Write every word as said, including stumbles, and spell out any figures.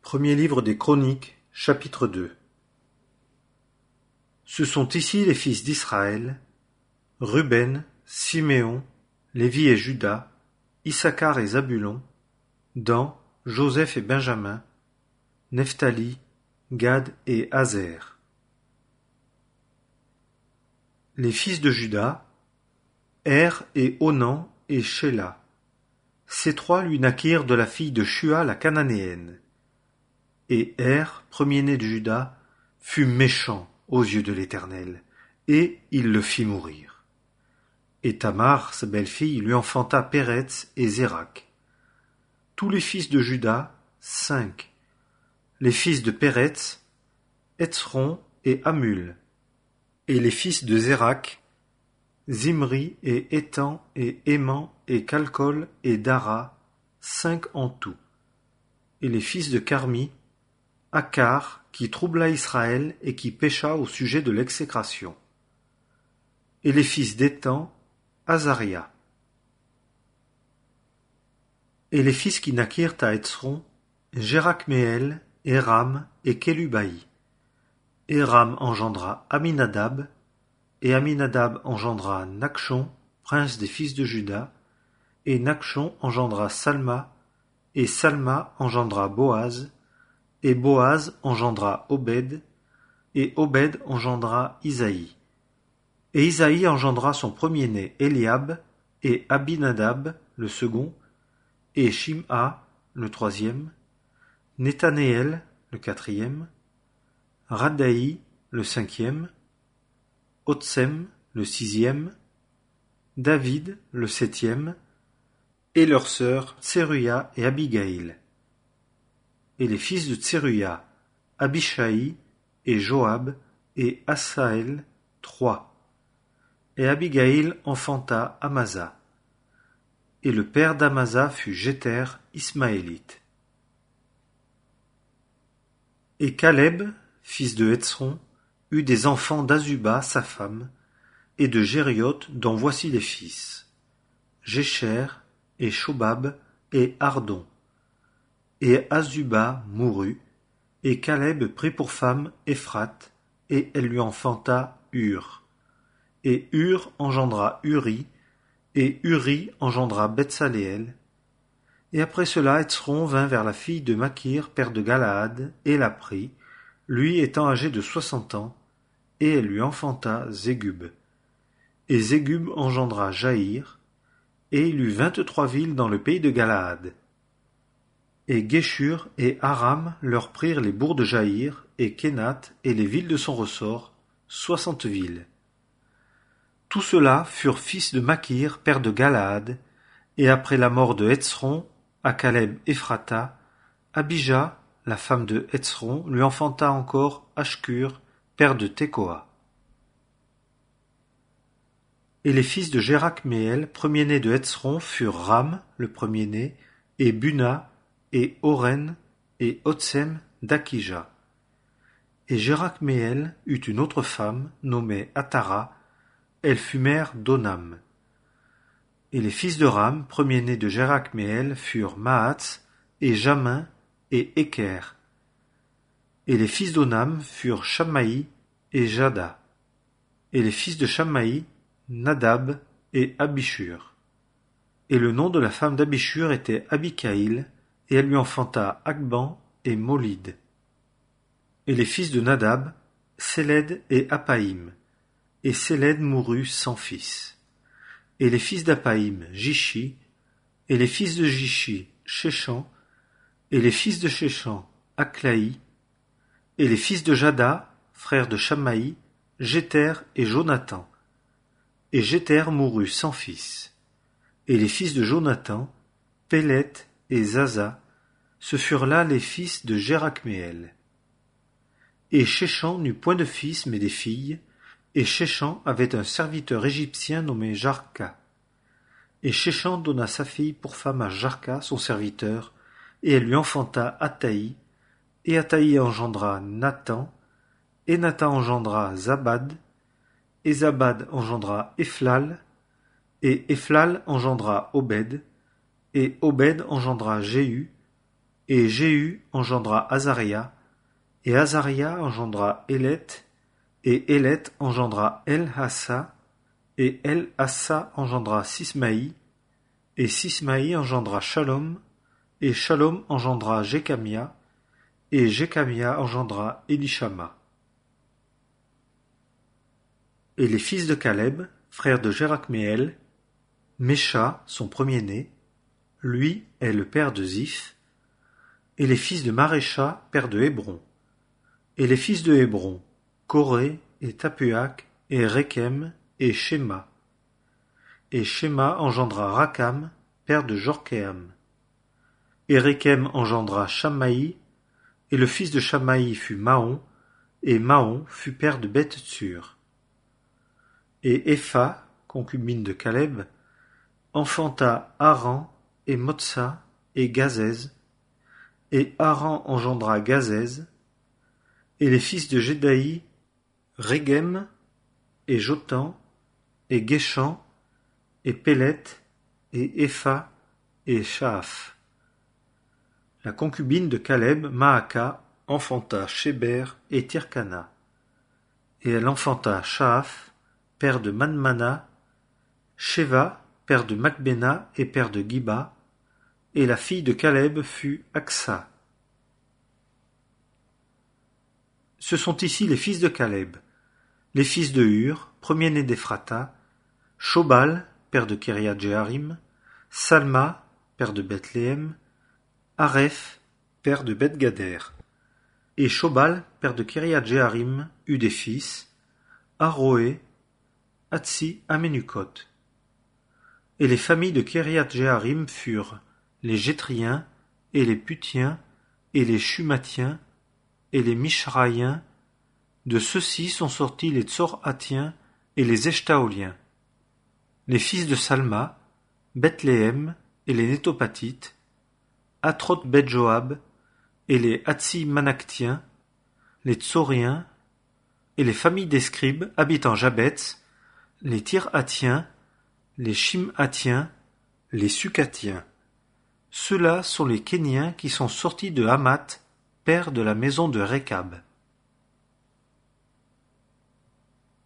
Premier livre des Chroniques, chapitre deux. Ce sont ici les fils d'Israël, Ruben, Siméon, Lévi et Juda, Issachar et Zabulon, Dan, Joseph et Benjamin, Nephtali, Gad et Azer. Les fils de Juda, Er et Onan et Shéla. Ces trois lui naquirent de la fille de Shua la cananéenne. Et Er, premier-né de Juda, fut méchant aux yeux de l'Éternel, et il le fit mourir. Et Tamar, sa belle-fille, lui enfanta Péretz et Zérak. Tous les fils de Juda, cinq. Les fils de Péretz, Hetzron et Hamul. Et les fils de Zérak, Zimri et Étan et Éman et Calcol et Dara, cinq en tout. Et les fils de Carmi, Akar, qui troubla Israël et qui pécha au sujet de l'exécration. Et les fils d'Étan, Azaria. Et les fils qui naquirent à Hetzron, Jérakméel, Éram et Kélubaï. Éram engendra Aminadab, et Aminadab engendra Nachshon, prince des fils de Juda, et Nachshon engendra Salma, et Salma engendra Boaz, et Boaz engendra Obed, et Obed engendra Isaïe. Et Isaïe engendra son premier-né Eliab, et Abinadab, le second, et Shim'a, le troisième, Nethanéel, le quatrième, Raddaï, le cinquième, Otsem, le sixième, David, le septième, et leurs sœurs Tseruya et Abigaïl. Et les fils de Tseruya, Abishai et Joab et Asaël, trois. Et Abigaïl enfanta Amasa. Et le père d'Amasa fut Jéter, Ismaélite. Et Caleb, fils de Hetzron, eut des enfants d'Azuba, sa femme, et de Jérioth, dont voici les fils, Jécher, et Shobab, et Ardon. Et Azuba mourut, et Caleb prit pour femme Ephrate, et elle lui enfanta Hur. Et Hur engendra Uri, et Uri engendra Bethsaléel. Et après cela, Hetzron vint vers la fille de Makir, père de Galaad, et la prit, lui étant âgé de soixante ans, et elle lui enfanta Zégub. Et Zégub engendra Jaïr, et il eut vingt-trois villes dans le pays de Galaad. Et Guéshur et Aram leur prirent les bourgs de Jaïr, et Kénath, et les villes de son ressort, soixante villes. Tous ceux-là furent fils de Makir, père de Galaad, et après la mort de Hetzron, à Caleb Ephrata, Abija, la femme de Hetzron, lui enfanta encore Ashkur, père de Tekoa. Et les fils de Jérakméel, premier-né de Hetzron, furent Ram, le premier-né, et Buna, et Oren, et Otsem d'Akija. Et Jérakméel eut une autre femme, nommée Atara, elle fut mère d'Onam. Et les fils de Ram, premier-né de Jérakméel, furent Mahatz, et Jamin, et Éker. Et les fils d'Onam furent Shamaï et Jada. Et les fils de Shamaï, Nadab et Abishur. Et le nom de la femme d'Abishur était Abikaïl, et elle lui enfanta Akban et Molid. Et les fils de Nadab, Séled et Apaïm. Et Séled mourut sans fils. Et les fils d'Apaïm, Jishi. Et les fils de Jishi, Shechan. Et les fils de Shechan, Aklaï. Et les fils de Jada, frère de Shamaï, Jéter et Jonathan. Et Jéter mourut sans fils. Et les fils de Jonathan, Pélet et Zaza, ce furent là les fils de Jérakméel. Et Shechan n'eut point de fils mais des filles, et Shechan avait un serviteur égyptien nommé Jarka. Et Shechan donna sa fille pour femme à Jarka, son serviteur, et elle lui enfanta Ataï, et Ataï engendra Nathan, et Nathan engendra Zabad, et Zabad engendra Ephlal, et Ephlal engendra Obed, et Obed engendra Jéhu, Et Jéhu engendra Azaria, et Azaria engendra Élet, et Élet engendra El-Hassa, et El-Hassa engendra Sismaï, et Sismaï engendra Shalom, et Shalom engendra Jécamia, et Jécamia engendra Élishama. Et les fils de Caleb, frère de Jérakméel, Mécha, son premier-né, lui est le père de Ziph, et les fils de Marécha, père de Hébron. Et les fils de Hébron, Coré, et Tapuak, et Rékem, et Shéma. Et Shéma engendra Rakam, père de Jorkéam. Et Rékem engendra Shammaï, et le fils de Shammaï fut Mahon, et Mahon fut père de Beth-Tsur. Et Epha, concubine de Caleb, enfanta Haran, et Motsa, et Gazez, et Haran engendra Gazez, et les fils de Jédaï, Régem, et Jotan, et Guéchan, et Pélet, et Epha, et Shaaph. La concubine de Caleb, Maaka, enfanta Shéber et Tirkana. Et elle enfanta Shaaph, père de Manmana, Sheva, père de Macbéna et père de Giba, et la fille de Caleb fut Aksa. Ce sont ici les fils de Caleb, les fils de Hur, premier-né d'Ephrata, Shobal, père de Kiriath Jéarim, Salma, père de Bethléem, Areph, père de Beth-Gader. Et Shobal, père de Kiriath Jéarim, eut des fils, Aroé, Hatsi, Amenukot. Et les familles de Kiriath Jéarim furent les Jétriens, et les Putiens, et les Shumatiens, et les Mishraïens. De ceux-ci sont sortis les Tsoratiens et les Eshtaoliens. Les fils de Salma, Bethléem et les Nétopathites, Atroth Beth-Joab et les Hatsi Manaktiens, les Tsoriens, et les familles des scribes habitant Jabetz, les Tirhatiens, les Shimhatiens, les Sukkatiens. Ceux-là sont les Kéniens qui sont sortis de Hamath, père de la maison de Rékab.